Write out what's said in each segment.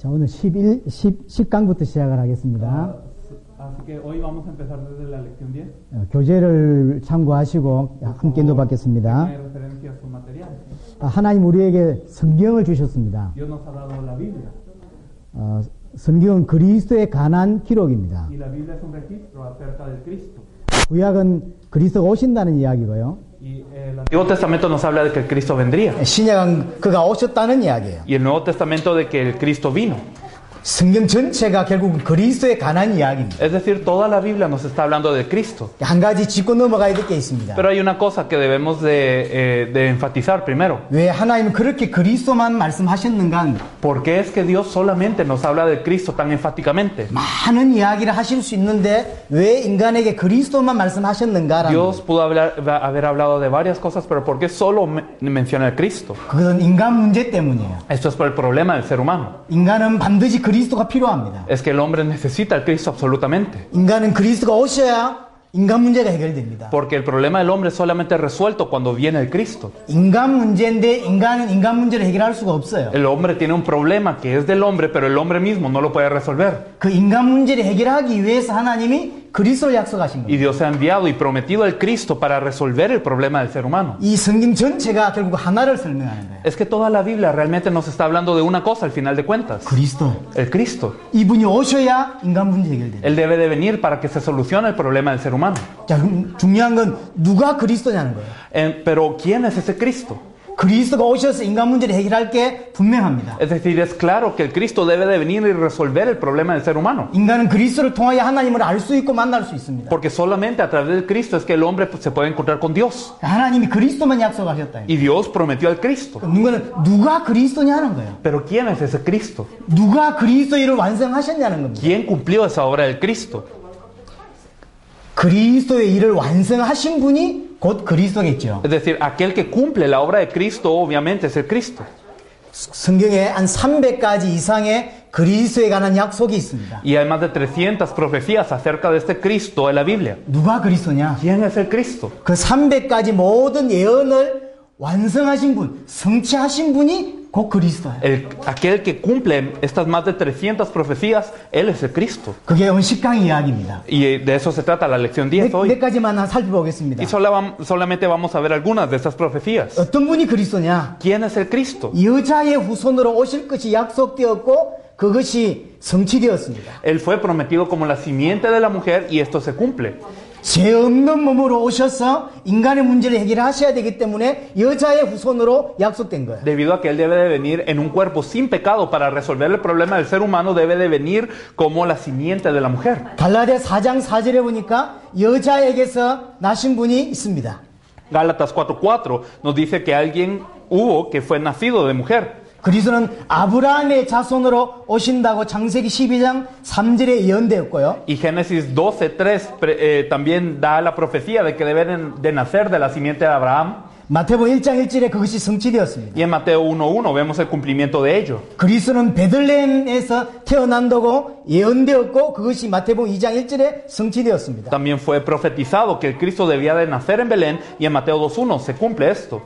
자, 오늘 10강부터 시작을 하겠습니다. Así que hoy vamos a empezar desde la lección 10. 교재를 참고하시고 함께 인도받겠습니다. Hay referencia a su material. 하나님 우리에게 성경을 주셨습니다. Dios nos ha dado la Biblia. 성경은 그리스도에 관한 기록입니다. Y la Biblia es un registro acerca del Cristo. 구약은 그리스도가 오신다는 이야기고요. Y el Antiguo Testamento nos habla de que el Cristo vendría. 신약은 그가 오셨다는 이야기예요. Y el Nuevo Testamento de que el Cristo vino. 성경 전체가 결국 그리스도에 관한 이야기입니다. Es decir, toda la Biblia nos está hablando de Cristo. 한 가지 짚고 넘어가야 될 게 있습니다. Pero hay una cosa que debemos de enfatizar primero. 왜 하나님은 그렇게 그리스도만 말씀하셨는가? ¿Por qué es que Dios solamente nos habla de Cristo tan enfáticamente? 많은 이야기를 하실 수 있는데 왜 인간에게 그리스도만 말씀하셨는가라는 Dios pudo haber hablado de varias cosas, pero ¿por qué solo menciona el Cristo? 그것은 인간 문제 때문이에요. Esto es por el problema del ser humano. 인간은 반드시 그리스도가 필요합니다. Es que el hombre necesita al Cristo absolutamente. 인간은 그리스도가 오셔야 인간 문제가 해결됩니다. Porque el problema del hombre es solamente resuelto cuando viene el Cristo. 인간 문제인데 인간은 인간 문제를 해결할 수가 없어요. El hombre tiene un problema que es del hombre, pero el hombre mismo no lo puede resolver. 그 인간 문제를 해결하기 위해서 하나님이 그리스도를 약속하신 Y 겁니다. Dios ha enviado y prometido al Cristo para resolver el problema del ser humano. 이 성경 전체가 결국 하나를 설명하는 거예요. Es que toda la Biblia realmente nos está hablando de una cosa al final de cuentas. 그리스도. El Cristo. 이분이 오셔야 인간 문제 해결됩니다. Él debe de venir para que se solucione el problema del ser humano. 자, 그럼 중요한 건 누가 그리스도냐는 거예요. Pero ¿quién es ese Cristo? 그리스도가 오셔서 인간 문제를 해결할 게 분명합니다. Es decir, es claro que el Cristo debe de venir y resolver el problema del ser humano. 인간은 그리스도를 통하여 하나님을 알 수 있고 만날 수 있습니다. Porque solamente a través del Cristo es que el hombre se puede encontrar con Dios. 하나님이 그리스도만 약속하셨다. Y Dios prometió al Cristo. 누가 그리스도냐는 거예요. Pero ¿quién es ese Cristo? 누가 그리스도 일을 완성하셨냐는 겁니다. ¿Quién cumplió esa obra del Cristo? 그리스도의 일을 완성하신 분이 곧 그리스도겠죠. Es decir, aquel que cumple la obra de Cristo obviamente es el Cristo. 성경에 한 300가지 이상의 그리스도에 관한 약속이 있습니다. Y hay más de 300 profecías acerca de este Cristo en la Biblia. 누가 그리스도냐? ¿Quién es el Cristo? 그 300가지 모든 예언을 완성하신 분, 성취하신 분이 곧 그리스도예요. Aquel que cumple estas más de 300 profecías, Él es el Cristo. 그게 오늘 10강 이야기입니다. Y de eso se trata la lección 10 hoy. 몇 가지만 살펴보겠습니다. Y solamente vamos a ver algunas de estas profecías. 어떤 분이 그리스도냐? ¿Quién es el Cristo? 여자의 후손으로 오실 것이 약속되었고 그것이 성취되었습니다. Él fue prometido como la simiente de la mujer y esto se cumple. 죄 없는 몸으로 오셔서 인간의 문제를 해결하셔야 되기 때문에 여자의 후손으로 약속된 거예요. Debido a que Él debe de venir en un cuerpo sin pecado para resolver el problema del ser humano, debe de venir como la simiente de la mujer. 갈라디아 4장 4절에 보니까 여자에게서 나신 분이 있습니다. Gálatas 4:4 nos dice que alguien hubo que fue nacido de mujer. 그리스도는 아브라함의 자손으로 오신다고 창세기 12장 3절에 예언되었고요. Y Génesis 12:3 también da la profecía de que deben de nacer de la simiente de Abraham. 마태복음 1장 1절에 그것이 성취되었습니다. Y en Mateo 1:1 vemos el cumplimiento de ello. 그리스도는 베들레헴에서 태어난다고 예언되었고 그것이 마태복음 2장 1절에 성취되었습니다. También fue profetizado que el Cristo debía de nacer en Belén y en Mateo 2:1 se cumple esto.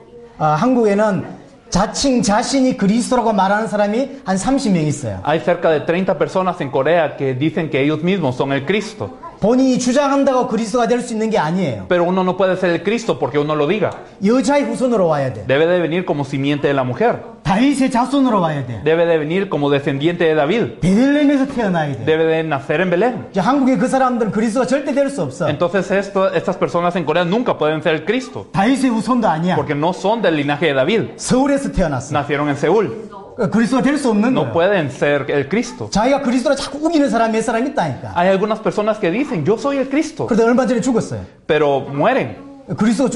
한국에는 자칭 자신이 그리스도라고 말하는 사람이 한 30명 있어요. Hay cerca de 30 personas en Corea que dicen que ellos mismos son el Cristo. 본인이 주장한다고 그리스도가 될 수 있는 게 아니에요. Pero uno no puede ser el Cristo porque uno lo diga. 여자의 후손으로 와야 돼. Debe de venir como simiente de la mujer. 다윗의 자손으로 와야 돼. Debe de venir como descendiente de David. 베들레헴에서 태어나야 돼. Debe de nacer en Belén. 한국의 그 사람들은 그리스도가 절대 될 수 없어. Entonces estas personas en Corea nunca pueden ser el Cristo. 다윗의 후손도 아니야. Porque no son del linaje de David. 서울에서 태어났어. Nacieron en Seúl. 그리스도가 될 수 없는 No 거예요. pueden ser el Cristo. 자기가 그리스도라 자꾸 우기는 사람이 몇 사람 있다니까. Hay algunas personas que dicen, yo soy el Cristo. 그런데 얼마 전에 죽었어요. Pero mueren. 그리스도가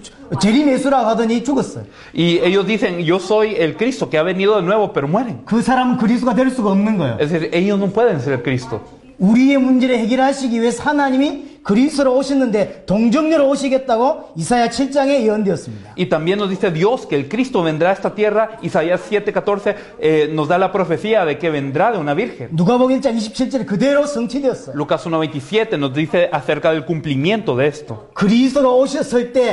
재림예수라고 하더니 죽었어요. Y ellos dicen, yo soy el Cristo que ha venido de nuevo, pero mueren. 그 사람은 그리스도가 될 수가 없는 거예요. Es decir, ellos no pueden ser el Cristo. 우리의 문제를 해결하시기 위해서 하나님이 그리스도로 오셨는데 동정녀로 오시겠다고 이사야 7장에 예언되었습니다. Y también nos dice Dios que el Cristo vendrá a esta tierra. Isaías 7:14 nos da la profecía de que vendrá de una virgen. 누가복음 1장 27절에 그대로 성취되었어요. Lucas 1:27 nos dice acerca del cumplimiento de esto. 그리스도가 오셨을 때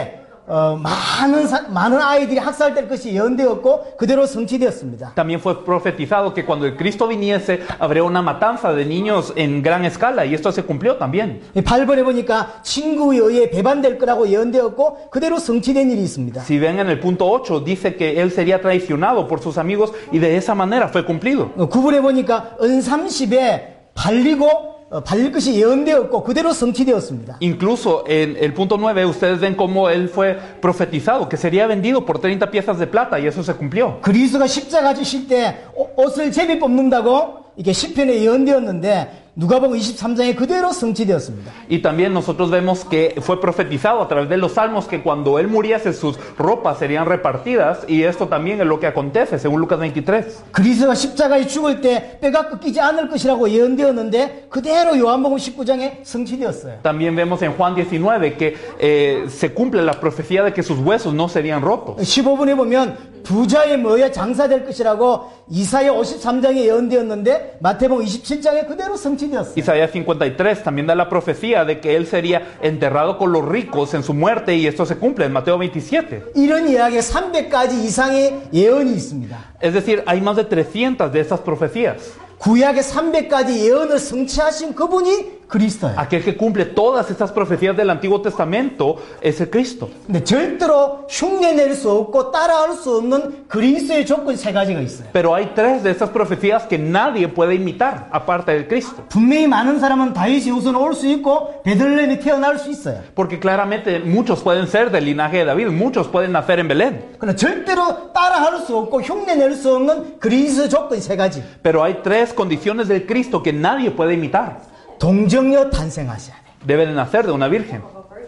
많은 아이들이 학살될 것이 예언되었고 그대로 성취되었습니다. También fue profetizado que cuando el Cristo viniese habría una matanza de niños en gran escala y esto se cumplió también. 8번에 보니까 친구에 의해 배반될 거라고 예언되었고 그대로 성취된 일이 있습니다. Si ven en el punto 8 dice que él sería traicionado por sus amigos y de esa manera fue cumplido. 9번에 보니까 은30에 발릴 것이 예언되었고 그대로 성취되었습니다. Incluso en el punto 9 ustedes ven cómo él fue profetizado, que sería vendido por 30 piezas de plata y eso se cumplió. 그리스도가 십자가 지실 때 옷을 제비 뽑는다고 이게 시편에 예언되었는데 누가복음 23장에 그대로 성취되었습니다. Y también nosotros vemos que fue profetizado a través de los salmos que cuando él muriese sus ropas serían repartidas y esto también es lo que acontece según Lucas 23. 그리스도가 십자가에 죽을 때 뼈가 꺾이지 않을 것이라고 예언되었는데 그대로 요한복음 19장에 성취되었어요. También vemos en Juan 19 que se cumple la profecía de que sus huesos no serían rotos. 15분에 보면 부자의 모여 장사될 것이라고 이사야 53장에 예언되었는데 마태복음 27장에 그대로 성취되었어요. Isaías 53 también da la profecía de que él sería enterrado con los ricos en su muerte y esto se cumple en Mateo 27. 이런 이야기에 300가지 이상의 예언이 있습니다. Es decir, hay más de 300 de esas profecías. 구약의 300가지 예언을 성취하신 그분이 그리스도예요. Aquel que cumple todas estas profecías del Antiguo Testamento es el Cristo. 근데 절대로 흉내낼 수 없고 따라할 수 없는 그리스도의 조건 3가지가 있어요. Pero hay 3 de estas profecías que nadie puede imitar aparte del Cristo. 분명히 많은 사람은 다윗의 후손 올 수 있고 베들레헴에 태어날 수 있어요. Porque claramente muchos pueden ser del linaje de David, muchos pueden nacer en Belén. 그러나 절대로 따라할 수 없고 흉내낼 수 없는 그리스도의 조건 3가지. Pero hay 3 condiciones del Cristo que nadie puede imitar. 동정녀 탄생하셔야 돼. Debe de nacer de una virgen.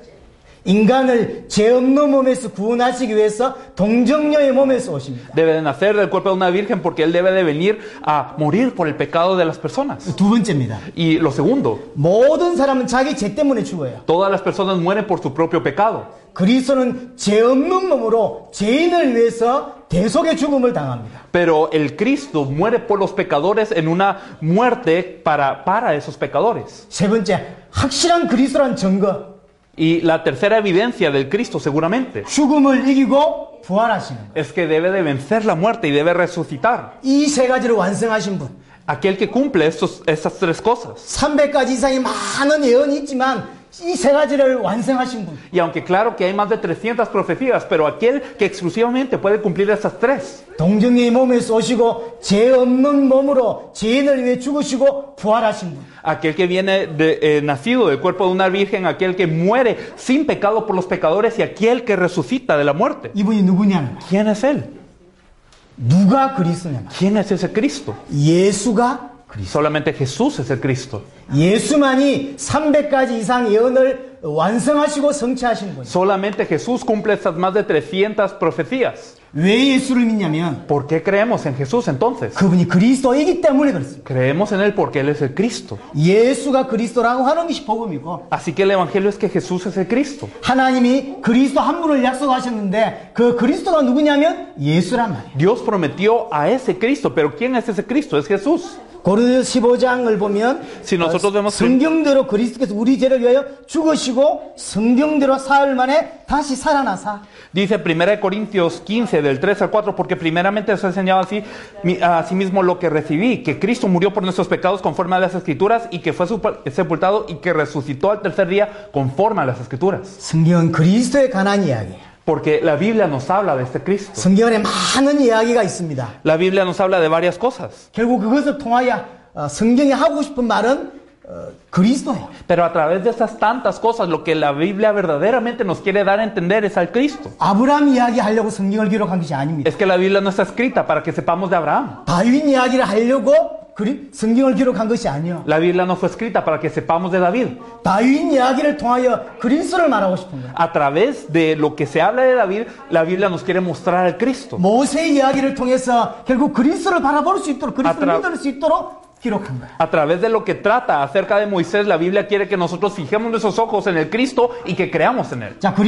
인간을 죄 없는 몸에서 구원하시기 위해서 동정녀의 몸에서 오십니다. Debe de nacer del cuerpo de una virgen porque él debe de venir a morir por el pecado de las personas. 두 번째입니다. Y lo segundo, 모든 사람은 자기 죄 때문에 죽어요. todas las personas mueren por su propio pecado. 그리스도는 죄 없는 몸으로 죄인을 위해서 대속의 죽음을 당합니다. Pero el Cristo muere por los pecadores en una muerte para esos pecadores. 세 번째, 확실한 그리스도란 증거. Y la tercera evidencia del Cristo seguramente 죽음을 이기고 부활하시는 것. es que debe de vencer la muerte y debe resucitar. 이 3가지를 완성하신 분. Aquel que cumple estas 3 cosas. 300가지 이상의 많은 예언이 있지만 이 3가지를 완성하신 분. Y aunque claro que hay más de 300 profecías, pero aquel que exclusivamente puede cumplir estas 3. 동정녀의 몸에서 오시고 죄 없는 몸으로 죄인을 위해 죽으시고 부활하신 분. Aquel que viene nacido del cuerpo de una virgen, aquel que muere sin pecado por los pecadores y aquel que resucita de la muerte. 이분이 누구냐면 ¿Quién es él? 누가 그리스도냐면 ¿Quién es ese Cristo? 예수가 그리스도. Solamente Jesús es el Cristo. 예수만이 300가지 이상 예언을 완성하시고 성취하신 분이에요. Solamente Jesús cumple estas más de 300 profecías. 왜 예수를 믿냐면 ¿Por qué creemos en Jesús entonces? 그분이 그리스도이기 때문에 그렇습니다. Creemos en Él porque Él es el Cristo. 예수가 그리스도라고 하는 것이 복음이고 Así que el Evangelio es que Jesús es el Cristo. 하나님이 그리스도 한 분을 약속하셨는데 그 그리스도가 누구냐면 예수란 말이에요. Dios prometió a ese Cristo, pero ¿quién es ese Cristo? Es Jesús. 고린도서 15장을 보면 Si nosotros vemos 성경대로 그리스도께서 우리 죄를 위하여 죽으시고 성경대로 사흘 만에 다시 살아나사 Dice 1 Corintios 15 del 3 al 4, porque primeramente os he enseñado a sí mismo lo que recibí, que Cristo murió por nuestros pecados conforme a las Escrituras y que fue sepultado y que resucitó al tercer día conforme a las Escrituras. 성경은 그리스도에 관한 이야기예요. Porque la Biblia nos habla de este Cristo. 성경 안에 많은 이야기가 있습니다. La Biblia nos habla de varias cosas. 결국 그것을 통하여 성경이 하고 싶은 말은 그리스도예요. Pero a través de esas tantas cosas, lo que la Biblia verdaderamente nos quiere dar a entender es al Cristo. 아브라함 이야기 하려고 성경을 기록한 것이 아닙니다. Es que la Biblia no está escrita para que sepamos de Abraham. 다윗 이야기를 하려고 성경을 기록한 것이 아니요. La Biblia no fue escrita para que sepamos de David. 다윗 이야기를 통하여 그리스도를 말하고 싶은 거예요. A través de lo que se habla de David, la Biblia nos quiere mostrar al Cristo. 모세 이야기를 통해서 결국 그리스도를 바라볼 수 있도록 그리스도를 믿을 수 있도록 기록한 거예요. A través de lo que trata acerca de Moisés, la Biblia quiere que nosotros fijemos nuestros ojos en el Cristo y que creamos en él. 자,